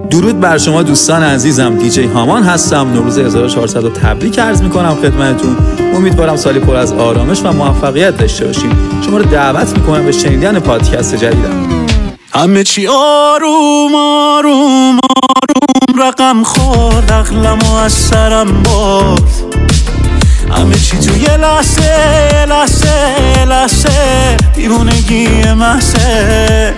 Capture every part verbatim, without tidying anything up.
درود بر شما دوستان عزیزم، دیجی هامان هستم. نوروز هزار و چهارصد رو تبریک عرض میکنم خدمتتون. امیدوارم سالی پر از آرامش و موفقیت داشته باشیم. شما رو دعوت میکنم به شنیدن پادکست جدیدم. همه چی آروم آروم آروم رقم خورد، عقلمو از سرم برد. همه چی تو یه لحظه لحظه لحظه دیوونگی محضه.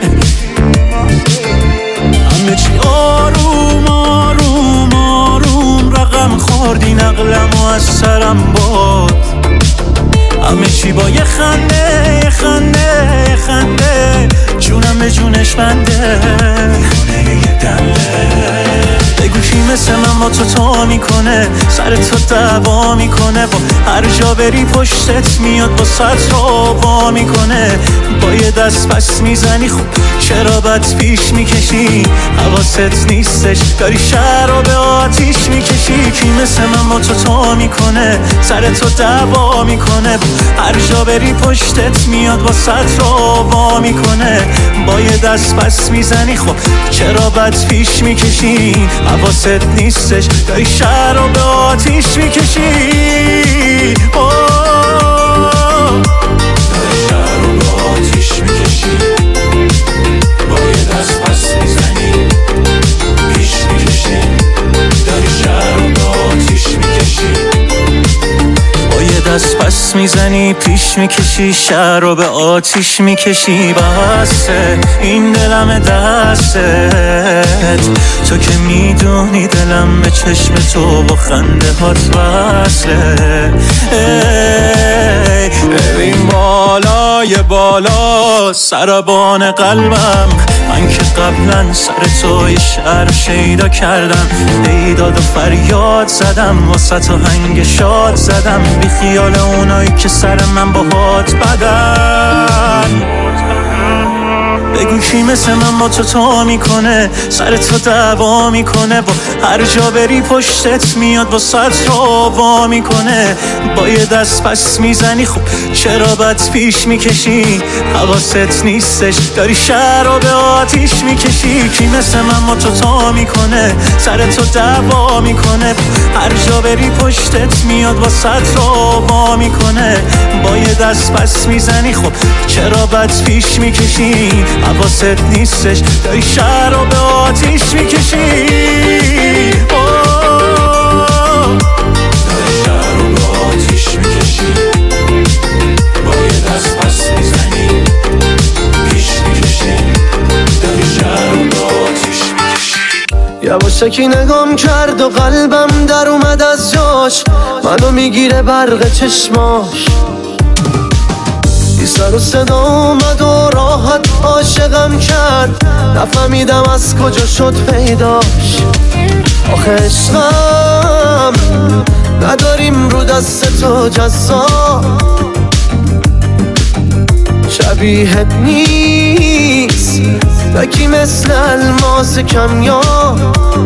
همه چی آروم آروم آروم رقم خورد، این عقلمو از سرم برد. همه چی با یه خنده یه خنده یه خنده جونم به جونش بنده. یه دنده بگو کی مثل من با تو تا میکنه، سر تو دعوا میکنه، با هر جا بری پشتت میاد با سطر رو با میکنه. با یه دست پس میزنی خوب چرا بد پیش میکشی، حواست نیستش داری شهر رو به آتیش میکشی. کی مثل من با تو تا میکنه، سر تو دعوا میکنه، با هر جا بری پشتت میاد با سطر رو با میکنه. با یه دست پس میزنی خب چرا بد پیش میکشی، حواست نیستش داری شهر رو به آتیش میکشی. داری شهر رو به آتیش میکشی، با یه دست پس میزنی پیش میکشی. داری شهر رو به آتیش میکشی، با یه دست پس میزنی پیش میکشی، شهر رو به آتیش میکشی. بسه این دلم دستت، تو که میدونی دلم به چشم تو با خنده هات وصله. ببین بالای بالا سربان قلبم، من که قبلا سر تو یه شعر شیدا کردم، بیداد و فریاد زدم، واسه تو هنگ شاد زدم، بی خیال اونایی که سر من با هات بدن. بگو کی مثل من با تو تا میکنه، سر تو دعوا میکنه، با هر جا بری پشتت میاد با سطر رو وا میکنه. با یه دست پس میزنی خب چرا بد پیش میکشی، حواست نیستش داری شهر رو به آتیش میکشی. کی مثل من با تو تا میکنه، سر تو دعوا میکنه، هر جا بری پشتت میاد با سطر رو وا میکنه. با یه دست پس میزنی خب چرا بد پیش میکشی، حواست نیستش داری شهر رو به آتیش میکشی. داری شهر رو به آتیش میکشی، با یه دست پس میزنی پیش میکشی. داری شهر رو به آتیش میکشی. یواشکی نگام کرد و قلبم در اومد از جاش، منو میگیره برق چشماش. بی سر و صدا اومد و راحت عاشقم کرد، نفهمیدم از کجا شد پیداش. آخه عشقم نداریم رو دست تو جزا، شبیهت نیست تکی مثل الماس کمیاب.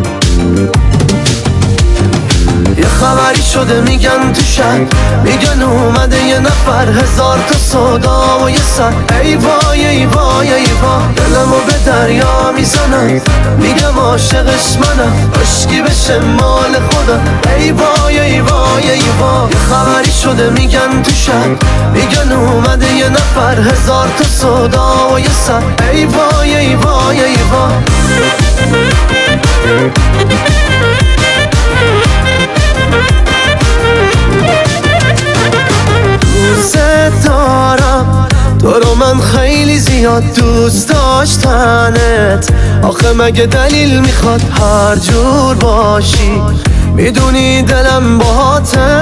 یه خبری شده میگن تو شهر، میگن اومده یه نفر، هزار تا صدا و یه سر. ای وای ای وای ای وای دلمو به دریا میزنم، میگم عاشقش منم، عشقی بشه مال خودم. ای وای ای وای ای وای یه خبری شده میگن تو شهر، میگن اومده یه نفر، هزار تا صدا و یه سر. ای وای ای وای ای وای دوست دارم تو رو، من خیلی زیاد دوست داشتنت. آخه مگه دلیل میخواد هر جور باشی، میدونی دلم باهاته.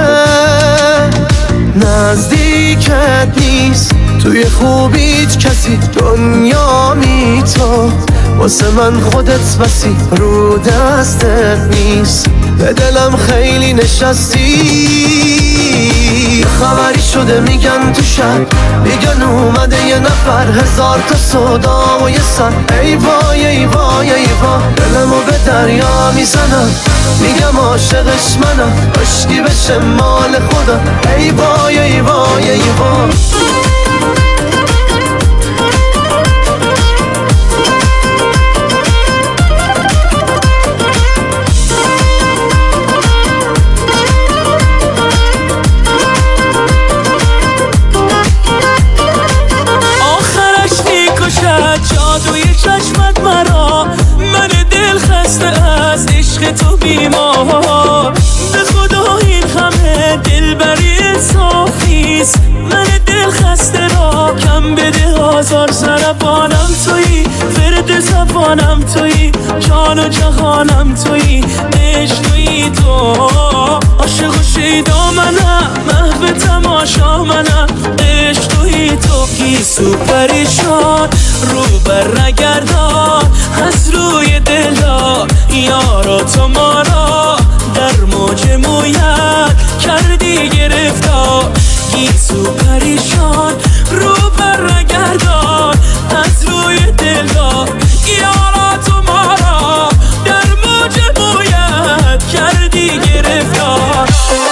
نزدیکت نیست توی خوبیت کسی، دنیا می تو واسه من خودت بسی، رو دستت نیست به دلم خیلی نشستی. خبری شده میگن تو شهر، میگن اومده یه نفر، هزار تا صدا و یه سر. ای وای ای وای ای وای دلمو به دریا میزنم، میگم عاشقش منم، عشقی بشه مال خودم. ای وای ای وای ای وای چشمت مرا، من دل خسته از عشق تو بیمار. به خدا این همه دلبری انصافیست، من دل خسته را کم بده. آزار سربانم تویی، ورد زبانم تویی، جان و جهانم تویی، عشق تویی تو. عاشق و شیدا منم، محو تماشا منم، عشق تویی تو. گیسو پریشان رو بر نگردان از روی دلا، یارا تو ما را در موج مویت کردی گرفتار. گیسو پریشان رو بر نگردان از روی دلا، یارا تو ما را در موج مویت کردی گرفتار.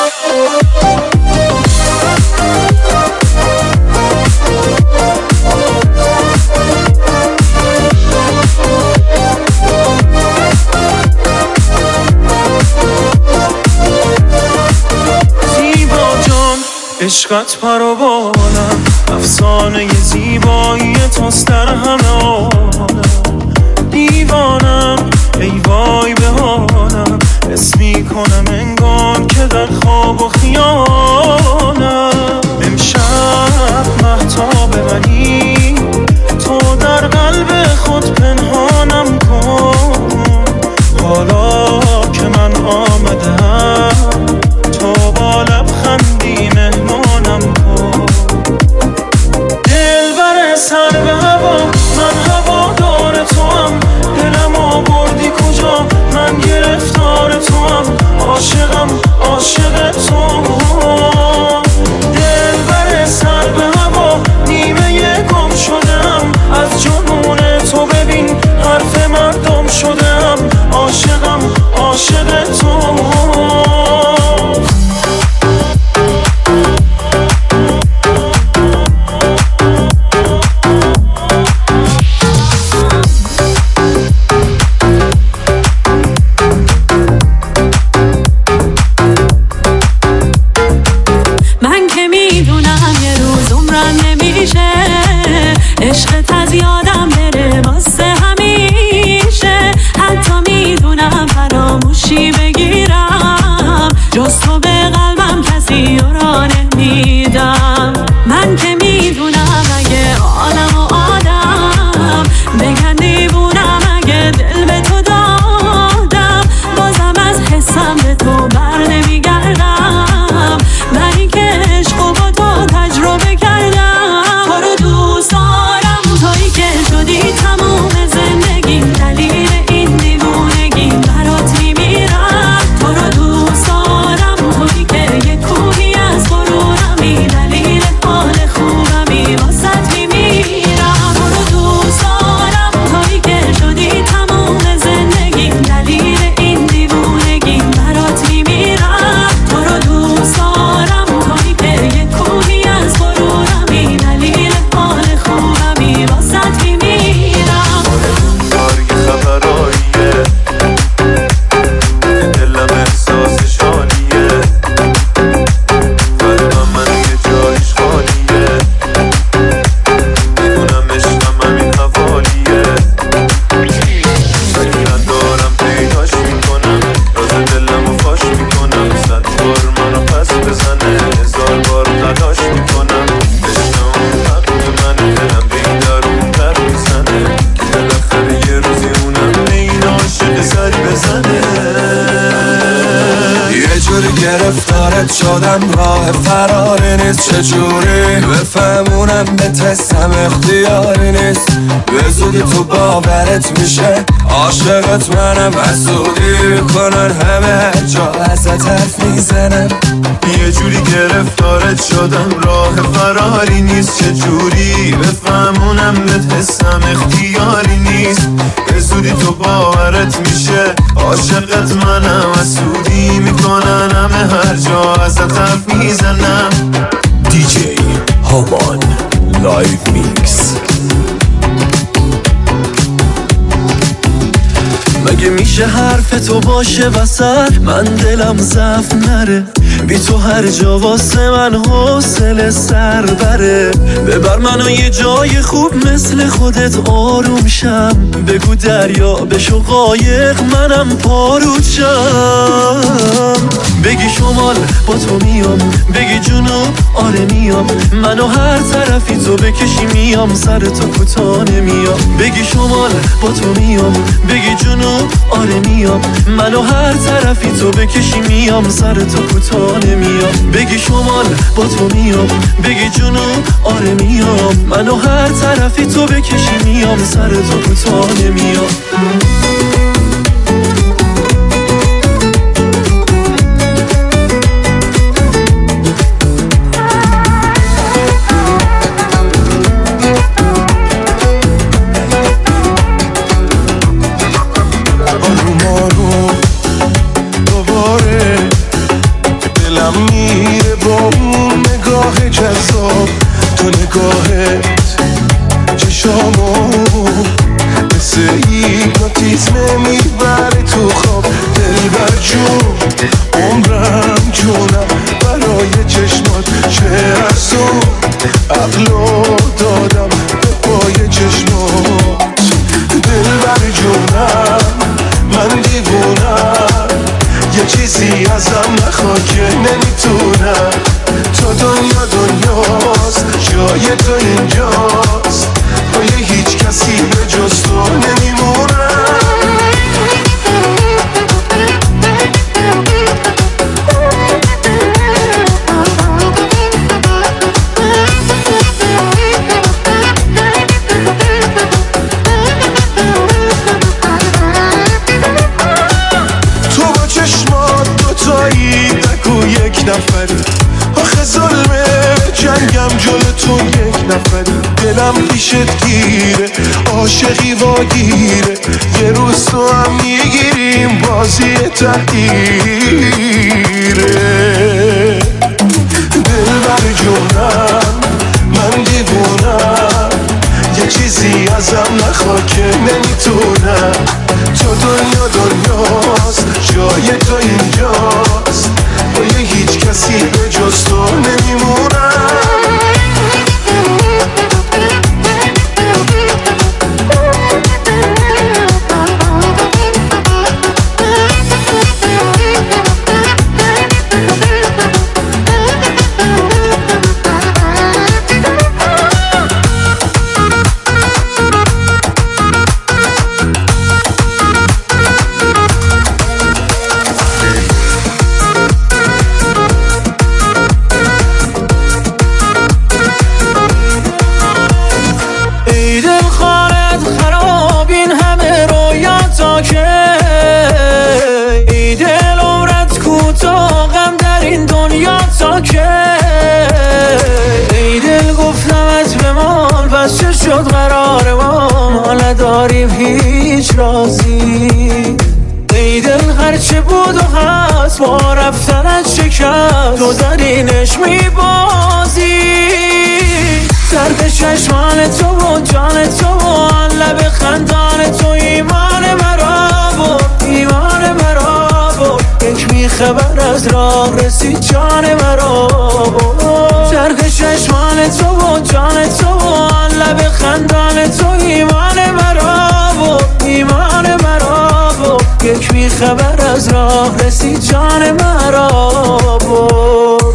عشقت پروانم، افسانه زیبایی توست در همه عالم. دیوانم ای وای به حالم، حس میکنم انگار که در خواب و خیالم. امشب مهتاب منی، تو در قلب خود پنهانم کن. حالا که من آمدم، تو با لبخندی مهمانم کن. دلبر سر به هوا، من هوادار توام. دلم آوردی کجا، من گرفتار توام. عاشقم عاشق توام. دلبر سر به هوا، نیمه گم شدم از جنون تو. ببین حرف مردم شدم، عاشقم عاشق توام. عشقت از یادم بره واسه همیشه، حتی میدونم فراموشی بگیرم، جز تو به قلبم کسی را نمیدم. من که میدونم اگه عالم و آدم بگن دیوونم، اگه دل به تو دادم بازم از حسم به تو بر نمیگردم. من این که عشق و با تو تجربه کردم، تو رو دوست دارم، تویی که شدی تموم زندگیم، دلیل این دیوونگی برات میمیرم. تو رو دوست دارم، تویی که یه کوهی از غرورمی، دلیل حال خوبمی واسط میمیرم. تو رو دوست دارم، تویی که شدی تموم زندگیم، دلیل این دیوونگی برات میمیرم. تو رو دوست دارم، تویی که یه کوهی از غرورمی، دلیل حال خوبمی واسط میمیرم. داری خبراییه، دلم احساسش حالیه، قلبم من یه جایش خالیه. میدونم عشقم همین حوالیه، ولی ندارم پیداش میکنم، راز دلمو فاش میکنم. صد بار منو پس بزنه، هزار بار تلاش میکنم. عشق اون حق منه، دلم به این درون پر میزنه، که بالاخره یه روزی اونم به این عاشق سری بزنه. یه جوری گرفتارت شدم، راه فراری نیست. چجوری بفهمونم به تستم اختیاری نیست. به زودی تو باورت میشه، عاشقت منم. حسودی میکنن همه، هر جا ازت حرف میزنم. یه جوری گرفتارت شدم، راه فراری نیست. چجوری بفهمونم به تستم اختیاری نیست. به زودی تو باورت میشه، عاشقت منم. حسودی میکنن همه، هر جا ازت حرف میزنم. دیجی هامان لایو میکس. مگه میشه حرف تو باشه وسط، من دلم ضعف نره. بی تو هر جا واسه من حوصله سر بره. ببر منو یه جای خوب مثل خودت آروم شم. بگو دریا بشو قایق منم پارود شم. بگی شمال با تو میام، بگی جنوب آره میام. منو هر طرفی تو بکشی میام، سر تو کوتاه نمیام. بگی شمال با تو میام، بگی جنوب آره میام. منو هر طرفی تو بکشی میام، سر تو کوتاه نمیام. بگی شمال با تو میام، بگی جنوب آره میام. منو هر طرفی تو بکشی میام، سر تو کوتاه نمیام. تو نگاهت چشامو مثل هیپنوتیزم میبره تو خواب. دلبر جون عمرم جونم برای چشمات، چه از تو عقلو دادم به پای چشمات. دلبر جونم من دیوونم، یه چیزی ازم نخوا که نمیتونم. تو دنیا دنیاست، جای تو اینجاست، پای هیچ کسی به جز تو نمیمونم. تو با چشمات دوتایی نگو یک نفری، آخه ظلمه جنگم جلو تو یک نفری. دلم پیشت گیره عاشقی واگیره، یه روز تو هم میگیریم بازی تحقیره. دلبر جونم من دیوونم، یه چیزی ازم نخوا که نمیتونم. تو دنیا دنیاست، جای تو اینجاست، پای هیچ کسی به جز تو نمیمونم. شد قرار ما نداریم هیچ رازی. ای دل هرچه بود و هست با رفتنت شکست، تو در اینش میبازی. درد چشمان تو و جان تو و لب خندان تو ایمان مرا بود، ایمان مرا بود. یک میخبر از راه رسید جان مرا بود. درد چشمان تو و جان تو و لب خندان تو ایمان مرا بود، ایمان مرا بود. یک بیخبر از راه رسید جان مرا بود.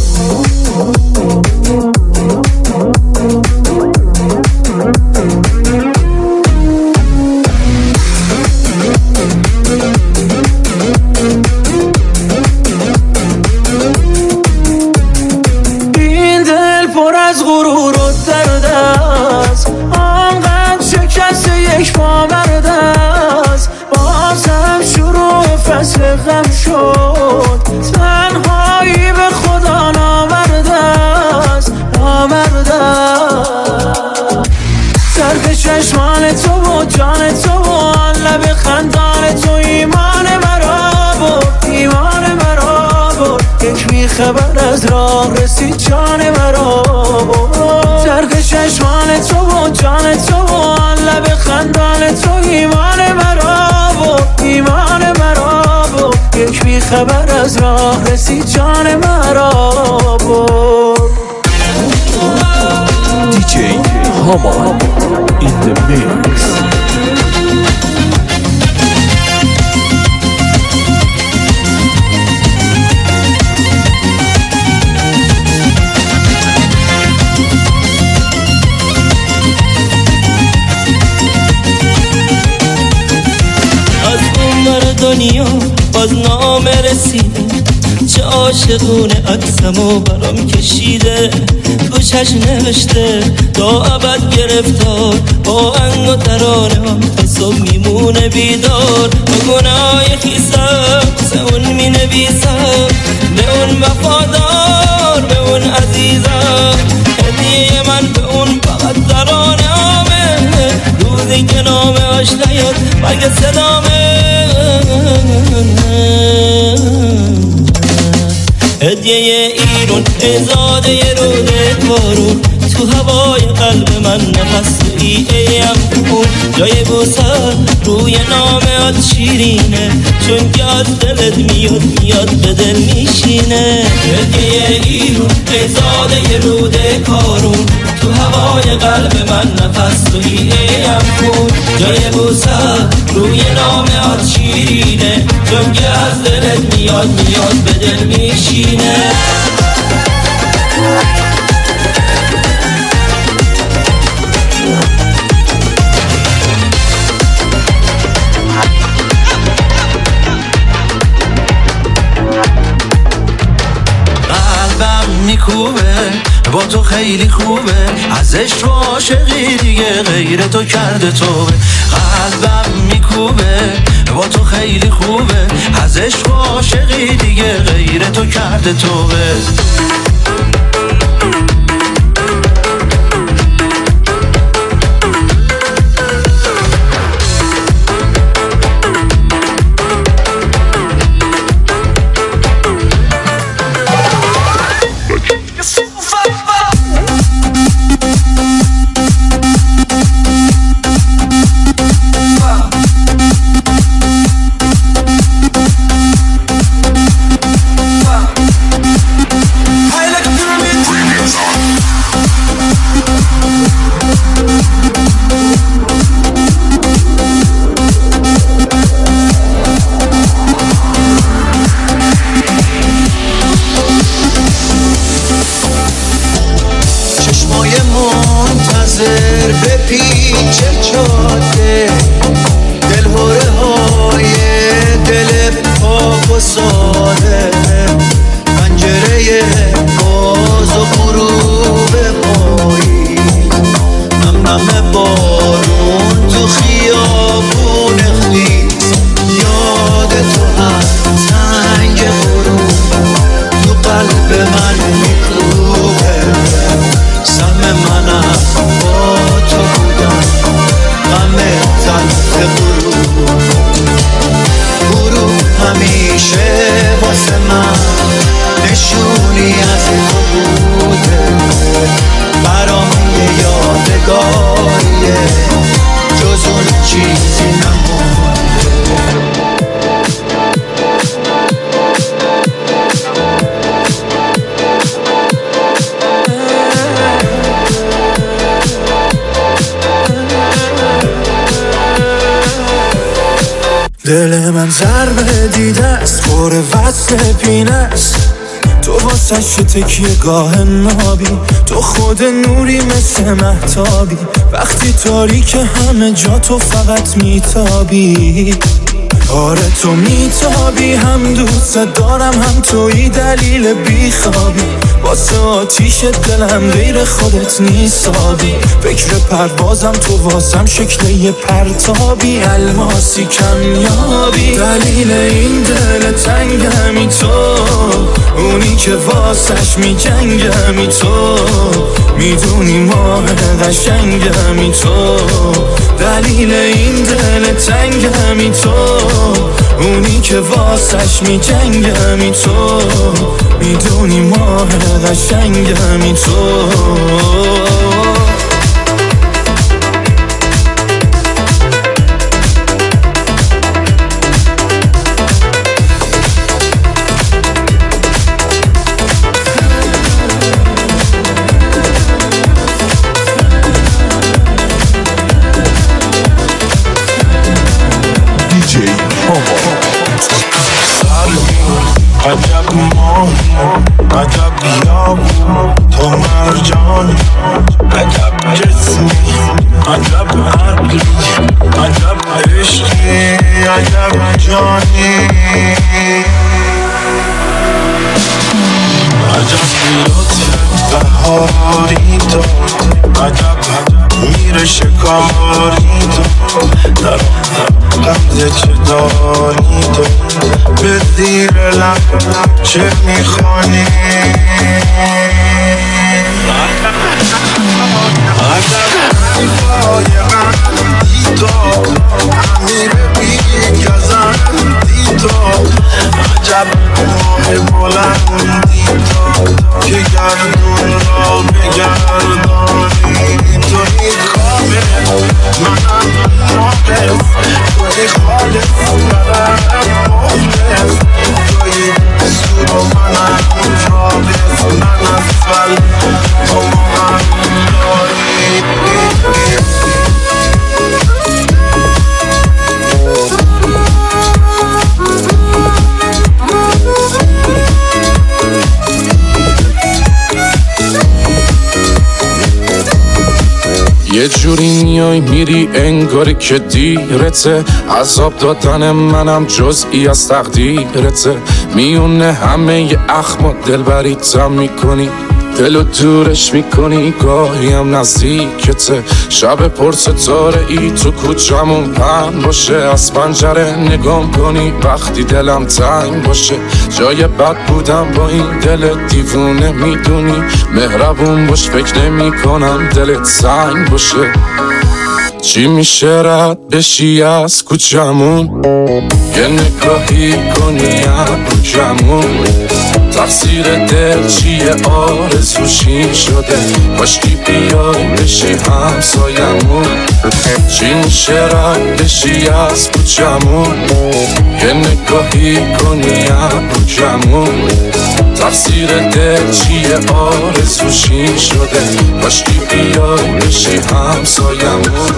این دل پر از غرور و درد است، آنقدر شکست یک پامرد است. بازم شروع فصل غم شد، تنهایی به خدا نامرد است، نامرد است. درد چشمان تو و جان تو و لب خندان تو ایمان مرا بود، ایمان مرا بود. یک بیخبر از راه رسید جان مرا بود. درد چشمان تو و جان تو و لب خندان تو ایمان مرا بود، ایمان مرا بود. یک بی خبر از راه رسید جان مرا برد. دیجی هامان in the mix. از اونور دنیا باز نامه رسیده، چه عاشقونه عکسمو برام کشیده، گوشش نوشته تا ابد گرفتار، با انگ و ترانه هم تا صبح میمونه بیدار. با گناه خیسم سه اون می نویسم، به اون وفادار به اون عزیزم، هدیه من به اون فقط ترانه همه، روزی که نامه هاش نیاد مگه صدامه. هدیه ایرون ازاده روده بارون، تو هوای قلب من نفس تویی ایم اون، جای بوسر روی نامه شیرینه، چون که از دلت میاد میاد به دل میشینه. هدیه ایرون ازاده روده کارون، تو هوای قلب من نفس تویی ایم اون، جای بوسر روی نامه شیرینه، چون که از دلت میاد میاد به دل میشینه. قلبم میکوبه با تو خیلی خوبه، ازش رو عاشقی دیگه غیر تو کرده توبه. قلبم میکوبه با تو خیلی خوبه، ازش رو عاشقی دیگه غیر تو کرده توبه. دل من ضربه دیده است، پر وصل پینه است، تو واسش تکیه گاه نابی، تو خود نوری مثل مهتابی، وقتی تاریک همه جا تو فقط میتابی. آره تو میتابی، هم دوست دارم هم توی دلیل بیخوابی، واسه آتیش دلم غیر خودت نیستابی، فکر پروازم تو واسم شکل یه پرتابی، الماسی کمیابی، دلیل این دل تنگمی تو، اونی که واسش میجنگمی تو، میدونی ماه قشنگمی تو، دلیل این دل تنگمی تو، اونی که واسش میجنگمی تو، میدونی ماه قشنگمی تو. عجب عشقی عجب جانی عجب لطف بهاری تو عجب میره شکاری تو در قبضه چه داری تو به زیر لب چه میخوانی عجب قایقندی تو امیر بیگزندی تو عجب ماه بلندی تو که گردون را بگردانی توی خوابه منم ناقص توی خالص منم مخلص توی سود و منم رابط من اصفل تو مهم داری یه جوری میای میری انگاری که دیرته عذاب دادن منم جزئی از تقدیرته میونه همه ی اخم و دلبریتم میکنی دلو دورش میکنی گاهی هم نزدیکته شب پر ستاره ای تو کوچمون پهن باشه از پنجره نگام کنی وقتی دلم تنگ باشه جای بد بودم با این دل دیوونه میدونی مهربون باش فکر نمی کنم دلت سنگ باشه چی میشه رد بشی از کوچمون یه نگاهی کنی ابروکمون تقصیر دل چیه آرزوشی شده کاشکی بیای بشی همسایمون چی میشه رد بشی از کوچمون یه نگاهی کنی ابروکمون تقصیر دل چیه آرزوشی شده کاشکی بیای بشی همسایمون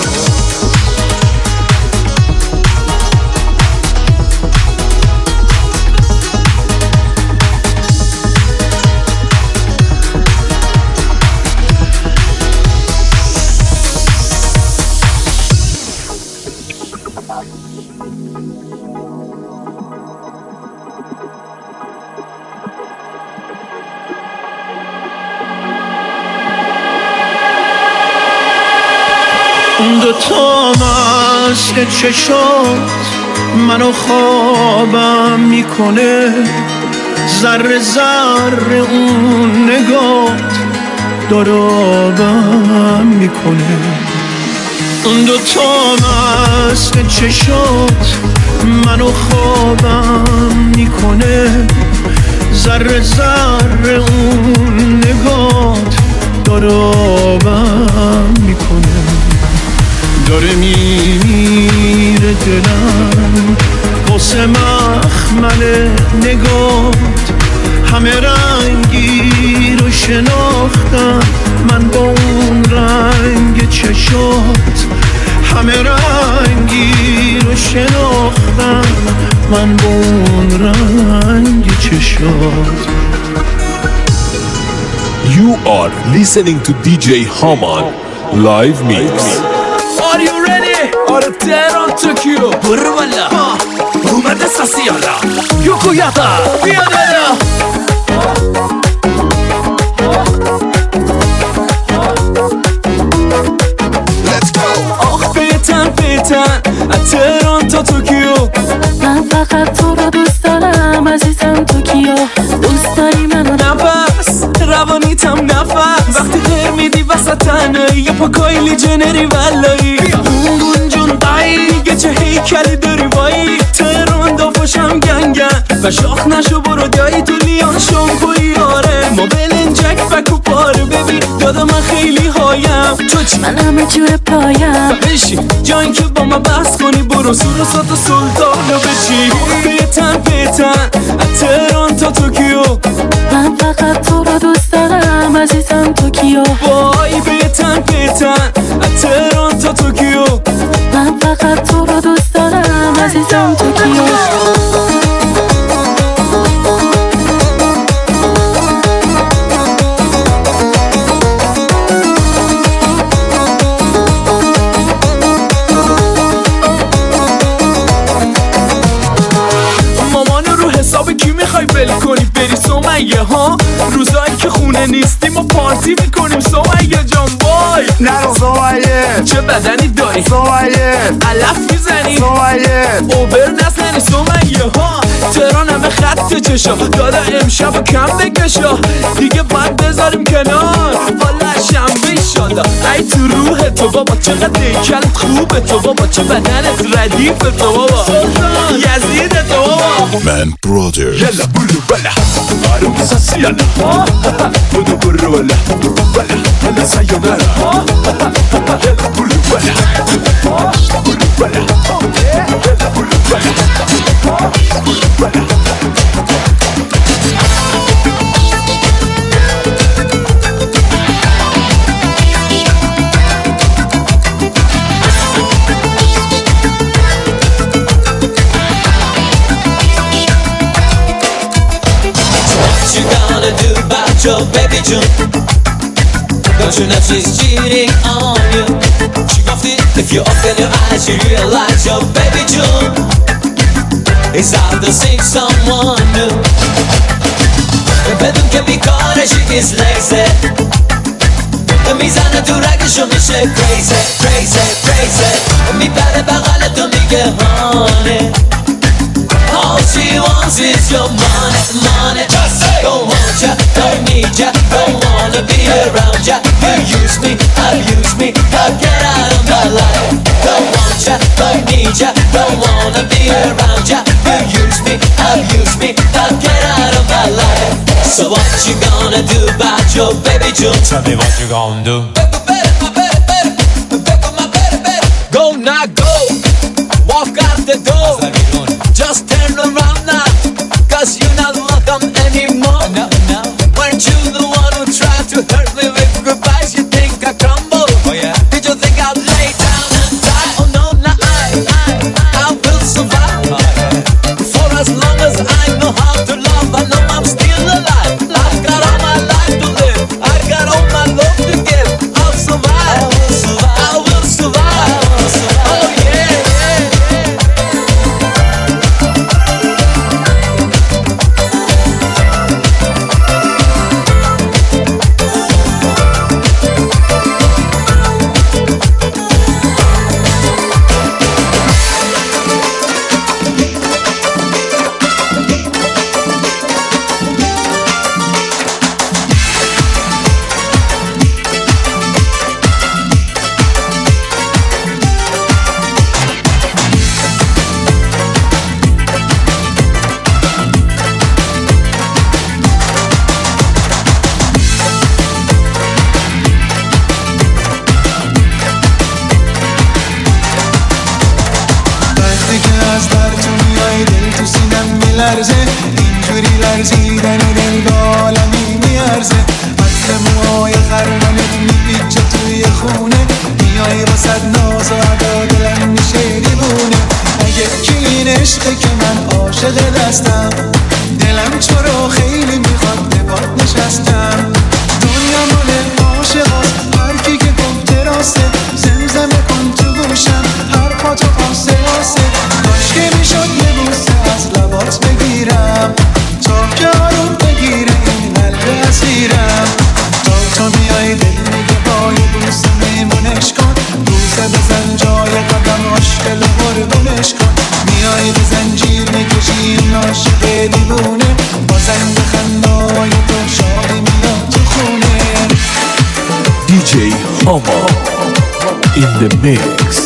دو تا مثل چشات منو خوابم میکنه ذره ذره اون نگات دارابم میکنه دو تا مثل چشات منو خوابم میکنه ذره ذره اون نگات دارابم میکنه داره میمیره دلم واسه مخمل نگات همه رنگی رو شناختم من با اون رنگ چشات همه رنگی رو شناختم من با اون رنگ چشات You are listening to دی جی Haman Live Mix. Are you ready? آره تهران توکیو برو بالا اومده ساسیالا یوکویاتا بیا بالا آخ بیتن بیتن از تهران تا توکیو من فقط تو رو دوست دارم عزیزم توکیو دوست داری منو نفس روانیتم نفس وقتی غیر میدی وسط تنهایی یه پا کایلی جنری ولایی اون جون دایی یه چه هیکلی داری وایی تهران دافاشم گنگن و شاخ نشو برو دایی تو لیان شامپوی آره ما بلنجک فکو پاره ببین دادا من خیلی هایم تو چی؟ من همه جور پایم بشین جایی که با ما بحث کنی برو سور و سات و سلطانو بچی بیتن بیتن از تهران تا توکیو من فقط تو رو دوست دارم عزیزم توکیو وای بیتن بیتن از تهران تا توکیو من فقط تو رو دوست دارم عزیزم توکیو سمیه ها. روزایی که خونه نیستیم و پارتی میکنیم سمیه جان وای. نرو سمیه چه بدنی داری سمیه، علف میزنی سمیه، اوبر نزنی سمیه ها. تهران همه خط چشا دادا امشب و کم بکشا دیگه باید بذاریم کنار حالا شنبه ایشالا. ای تو روح تو بابا چقدر دیکلت خوبه تو بابا چه بدنت ردیف تو بابا یزید تو بابا من برادر. يلا برو بلا عروس ساسيانا برو برو بلا برو بلا هلا سايونارا يلا برو بلا برو بلا يلا برو بلا برو بلا. Your baby June, don't you know she's cheating on you? She got it. If you open your eyes, you realize your baby June is out to seek someone new. The bedroom can be caught and she is lazy. The mizana to rakish on me she crazy, crazy, crazy. Mi pare bagale to me get honey. All she wants is your money, money. Just say, don't want ya, don't need ya, don't wanna be around ya. You use me, abuse me, now get out of my life. Don't want ya, don't need ya, don't wanna be around ya. You use me, abuse me, now get out of my life. So what you gonna do about your baby June? Tell me what you gonna do. Go now, go, walk out the door. Just turn around now, cause you're not welcome anymore. No, no. Weren't you the one who tried to hurt me with goodbyes? You think I crumble? Oh yeah. Did you think I'd lay down and die? Oh no, no, I, I, I will survive. Oh, yeah. For as long as I know how to love, I know I'm still alive. I've got all my life to live, I've got all my love to give. I'll survive, I will survive, I will survive. I will survive. Oh yeah, yeah, yeah. اینجوری لرزیدن دل عالمی میارزه. عطر موهای خرمنت میپیچه توی خونه، میای واسد ناز و ادا دلم میشه دیوونه. اگه کی این عشقه که من عاشق دستم، دلم چرا خیلی میخواد به پات نشستم. دنیا مال عاشقاست، هر کی که گفته راسته، زمزمه کن تو گوشم هر پا تو آسه آسه. کاش که میشد یه بوسه از لبات بگیرم تا که آروم بگیره این قلب اسیرم. تا تو میای دل میگه با یه بوسه میمونش کن، بوسه بزن جای قدم عاشق قربونش کن. میای به زنجیر میکشی این عاشق دیوونه، بازم به خندای تو شادی میاد تو خونه. دی جی Hama in the mix.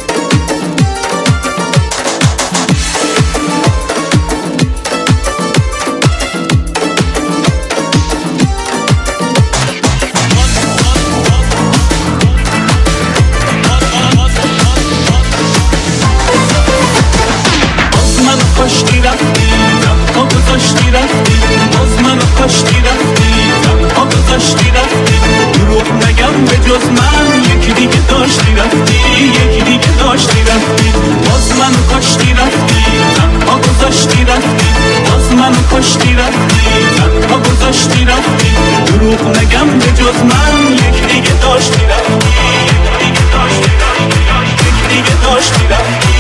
کاشتی رفتی تنها گذاشتی رفتی، باز منو کاشتی رفتی تنها گذاشتی رفتی. دروغ نگم به جز من یکی دیگه داشتی رفتی، یکی دیگه داشتی رفتی. باز منو کاشتی رفتی تنها گذاشتی رفتی، باز منو کاشتی رفتی تنها گذاشتی رفتی. دروغ نگم به جز من یکی دیگه داشتی رفتی، یکی دیگه داشتی رفتی، یکی دیگه داشتی رفتی.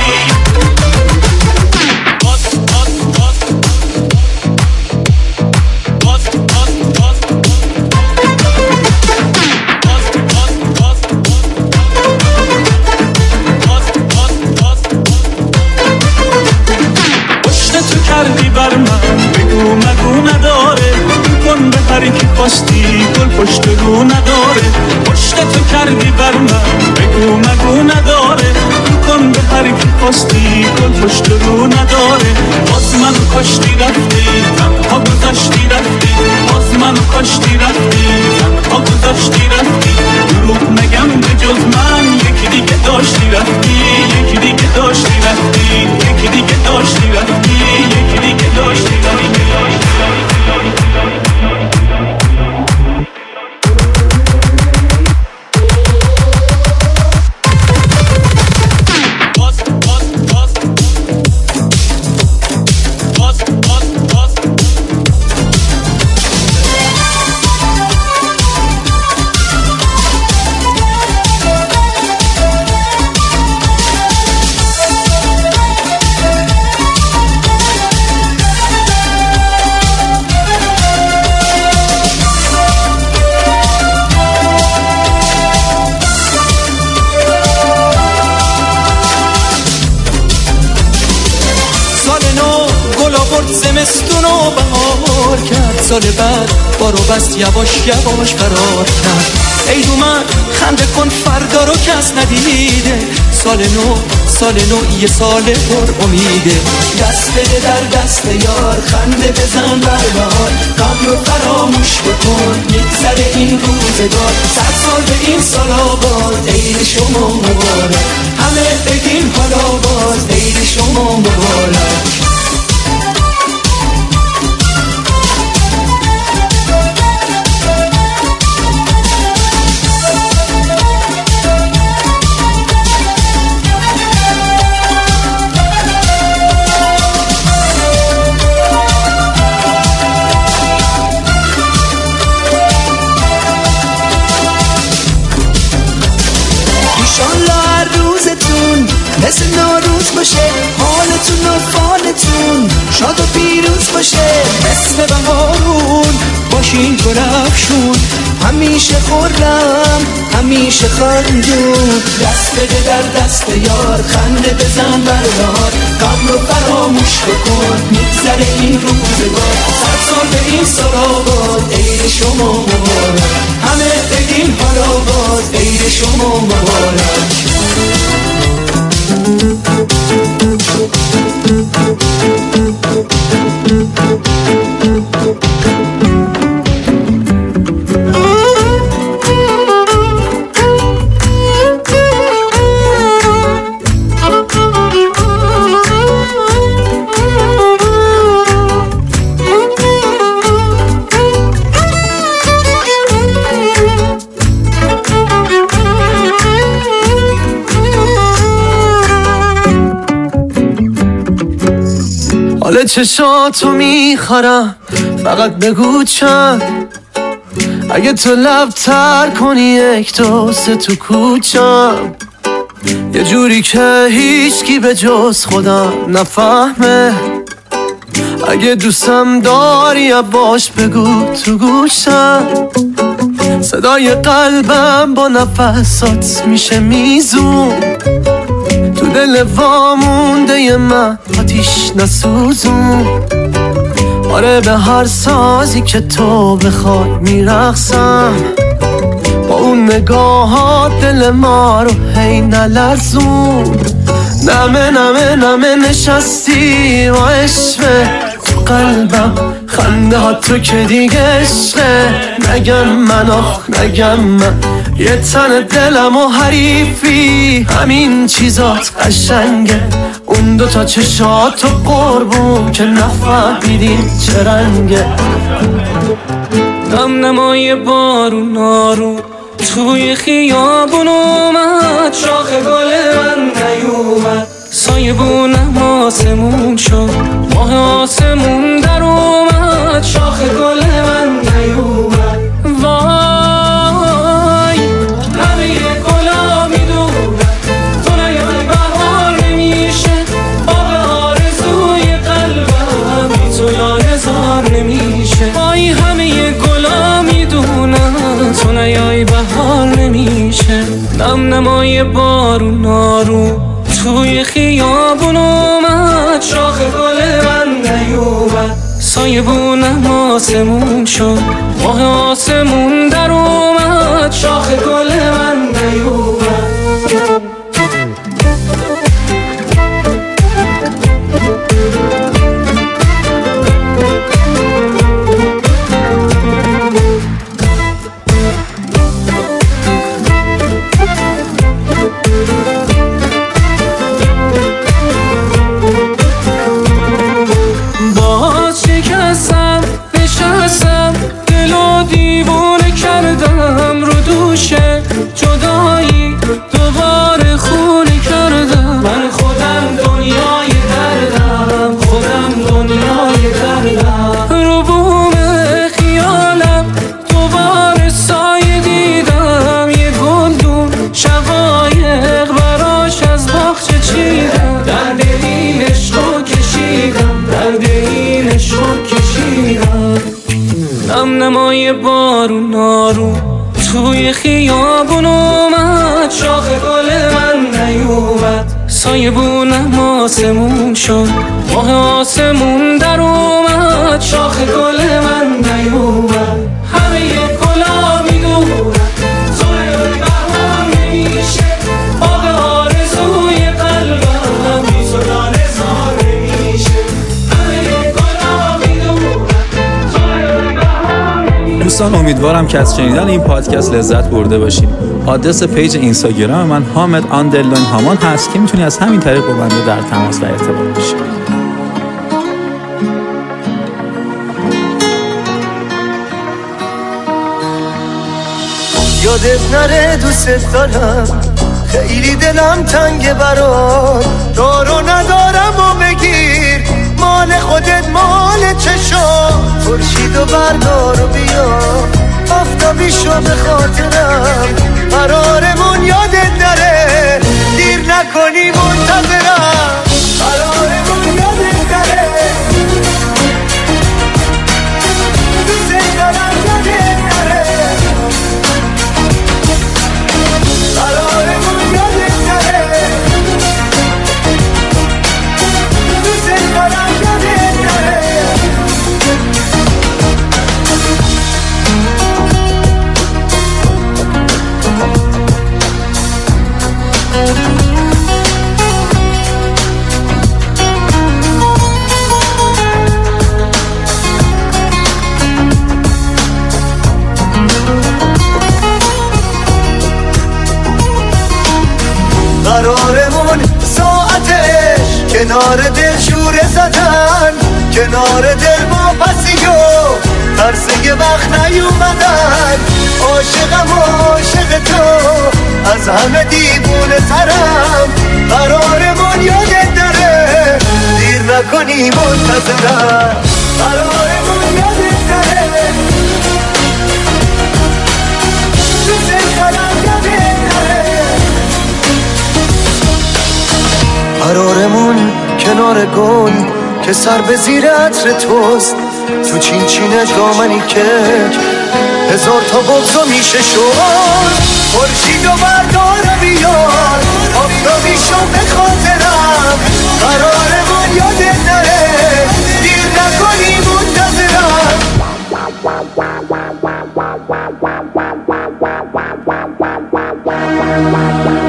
What? سال بعد بارو بست یواش یواش قرار کرد. ای اومد خنده کن فردا رو کس ندیده، سال نو سال نو یه سال پر امیده. دست بده در دست یار، خنده بزن بربار، قبل رو فراموش بکن میگذره این روزگار. صد سال به این سال آباد، عید شما مبارک، همه بگیم حالا باز عید شما مبارک. مثل نوروز باشه، حالتون و فالتون شاد و پیروز باشه. مثل بهارون باشین گلفشون، همیشه خورم همیشه خندون. دست بده در دست یار، خنده بزن بربار، قبل رو فراموش بکن میگذره این روزگار. صد سال به این سال آباد، عید شما مبارک، همه بگیم حالا باز عید شما مبارک. حال چشاتو میخورم، فقط بگو چند، اگه تو لب تر کنی یک دو سه تو کوچم، یه جوری که هیچکی به جز خودم نفهمه. اگه دوستم داری باش بگو تو گوشم، صدای قلبم با نفسات میشه میزون، تو دل وامونده من آتیش نسوزون. آره به هر سازی که تو بخوای میرقصم، با اون نگاهات دل ما رو هی نلرزون. نمه نمه نمه نشستی و عشقه تو قلبم، خنده ها تو که دیگه عشقه. نگم من آخ نگم من، یه تن دلم و حریفی، همین چیزات قشنگه. اون دوتا چشات و قربون که نفهمیدین چه رنگه. دم نمای بارون آروم توی خیابون اومد، شاخ گل من نیومد، سایبونم آسمون شد، ماه آسمون در اومد، شاخ گل من نیومد. وای همه گلا میدونن تو نیای بهار نمیشه، باغ آرزوی قلبم بی تو لایزار نمیشه. وای همه گلا میدونن تو نیای بهار نمیشه. نم نمای بارون آروم توی خیابون اومد، شاخ گل من نیومد، سایبونم آسمون شد، ماه آسمون در اومد، شاخ گل من نیومد. جدایی دوباره خونه کردم، من خودم دنیای دردم، خودم دنیای دردم. رو بوم خیالم دوباره سایه دیدم، یه گلدون شقایق براش از باغچه چیدم، درد این عشقو کشیدم، درد این عشقو کشیدم. نم نمای بارون آروم توی خیابون اومد، شاخ گل من نیومد، سایبونم آسمون شد، ماه آسمون در اومد، میاد شاخ گل من نیومد، همه گلا میدونم زور بهار نمیشه، باغ آرزوی قلبم بی تو لاله‌زار نمیشه، همه گلا میدونم زور بهار نمیشه. دوستان امیدوارم که از شنیدن این پادکست لذت برده باشید. آدرس پیج اینستاگرام من حامد آندرلاین هامان هست که میتونی از همین طریق با بنده در تماس و ارتباط باشی. یادت نره دوست دارم، خیلی دلم تنگه برات، دارو ندارم و بگیر مال خودت مال چشام، خورشید و بردار و بیا آفتابیشو به خاطرم، قرارمون یادت نره دیر نکنی منتظرم، قرارمون یادت نره دوست دارم یادت نره، قرارمون یادت نره دوست دارم یادت نره. قرارمون ساعتش کنار دل شوره زدن، کنار دل ما پسی و ترس یه وقت نیومدن، عاشقم و عاشق تو از همه دیوونه ترم، قرارمون یادت نره دیر نکنی منتظرم، قرارمون یادت نره دوست دارم یادت نره، قرارمون کنار گل که سر به زیر عطر توست، تو چین چینه دامنی که هزار تا بغضو میشه شد، خورشید و بردار بیار آفتابیشو به خاطرم، قرارمون یادت نره دیر نکنی منتظرم. Wow, wow, wow, wow, wow, wow, wow, wow, wow, wow, wow, wow.